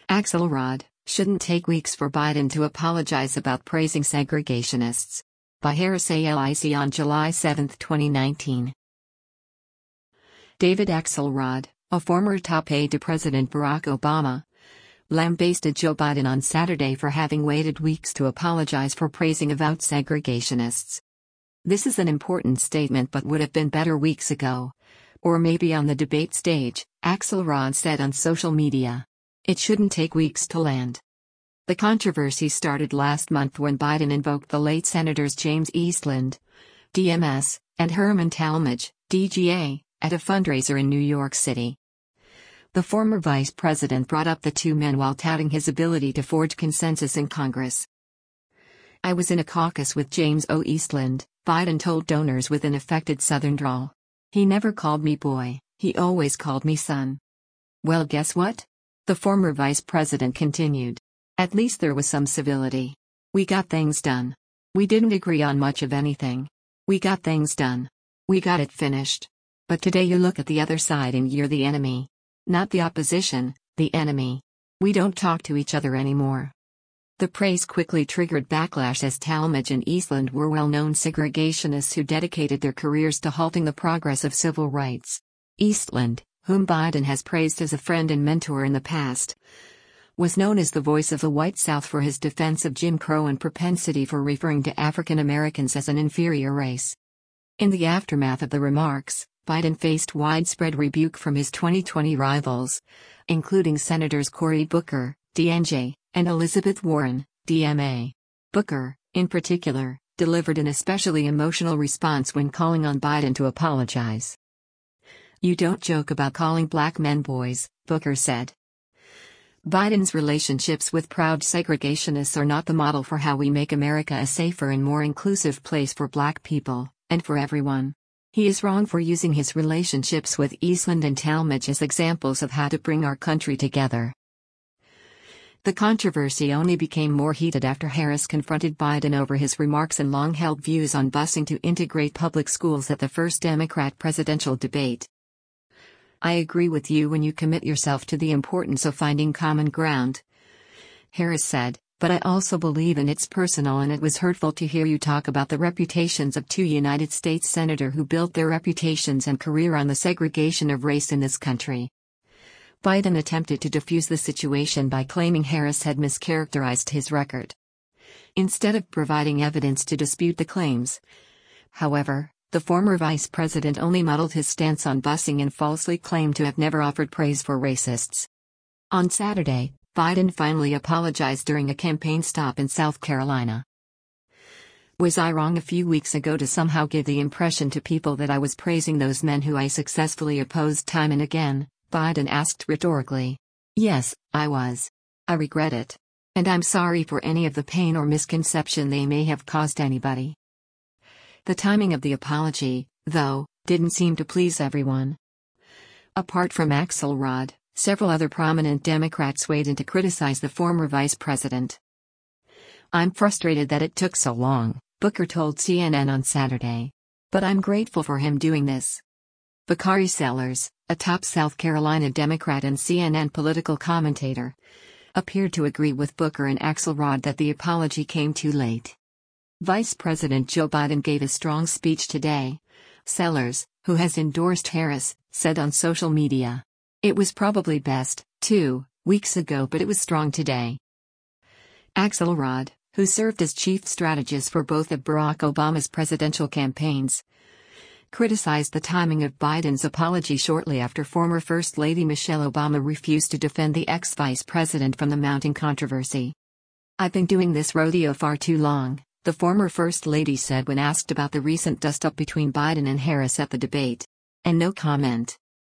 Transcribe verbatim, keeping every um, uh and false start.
Axelrod, shouldn't take weeks for Biden to apologize about praising segregationists. By Harris A L I C on July seventh, twenty nineteen. David Axelrod, a former top aide to President Barack Obama, lambasted Joe Biden on Saturday for having waited weeks to apologize for praising avowed segregationists. "This is an important statement but would have been better weeks ago. Or maybe on the debate stage," Axelrod said on social media. "It shouldn't take weeks to land." The controversy started last month when Biden invoked the late Senators James Eastland, D M S, and Herman Talmadge, D G A, at a fundraiser in New York City. The former vice president brought up the two men while touting his ability to forge consensus in Congress. "I was in a caucus with James O. Eastland," Biden told donors with an affected Southern drawl. "He never called me boy, he always called me son." "Well, guess what?" the former vice president continued. "At least there was some civility. We got things done. We didn't agree on much of anything. We got things done. We got it finished. But today you look at the other side and you're the enemy. Not the opposition, the enemy. We don't talk to each other anymore." The praise quickly triggered backlash as Talmadge and Eastland were well-known segregationists who dedicated their careers to halting the progress of civil rights. Eastland, whom Biden has praised as a friend and mentor in the past, was known as the voice of the white South for his defense of Jim Crow and propensity for referring to African Americans as an inferior race. In the aftermath of the remarks, Biden faced widespread rebuke from his twenty twenty rivals, including Senators Cory Booker, D N J, and Elizabeth Warren, D M A. Booker, in particular, delivered an especially emotional response when calling on Biden to apologize. "You don't joke about calling black men boys," Booker said. Biden's relationships with proud segregationists are not the model for how we make America a safer and more inclusive place for black people, and for everyone. He is wrong for using his relationships with Eastland and Talmadge as examples of how to bring our country together. The controversy only became more heated after Harris confronted Biden over his remarks and long-held views on busing to integrate public schools at the first Democrat presidential debate. "I agree with you when you commit yourself to the importance of finding common ground," Harris said, "but I also believe in it's personal and it was hurtful to hear you talk about the reputations of two United States senators who built their reputations and career on the segregation of race in this country." Biden attempted to defuse the situation by claiming Harris had mischaracterized his record, instead of providing evidence to dispute the claims. However, the former vice president only muddled his stance on busing and falsely claimed to have never offered praise for racists. On Saturday, Biden finally apologized during a campaign stop in South Carolina. "Was I wrong a few weeks ago to somehow give the impression to people that I was praising those men who I successfully opposed time and again?" Biden asked rhetorically. "Yes, I was. I regret it. And I'm sorry for any of the pain or misconception they may have caused anybody." The timing of the apology, though, didn't seem to please everyone. Apart from Axelrod, several other prominent Democrats weighed in to criticize the former vice president. "I'm frustrated that it took so long," Booker told C N N on Saturday. "But I'm grateful for him doing this." Bakari Sellers, a top South Carolina Democrat and C N N political commentator, appeared to agree with Booker and Axelrod that the apology came too late. Vice President Joe Biden gave a strong speech today, Sellers, who has endorsed Harris, said on social media. "It was probably best, two weeks ago, but it was strong today." Axelrod, who served as chief strategist for both of Barack Obama's presidential campaigns, criticized the timing of Biden's apology shortly after former First Lady Michelle Obama refused to defend the ex-vice president from the mounting controversy. "I've been doing this rodeo far too long," the former First Lady said when asked about the recent dust-up between Biden and Harris at the debate. "And no comment."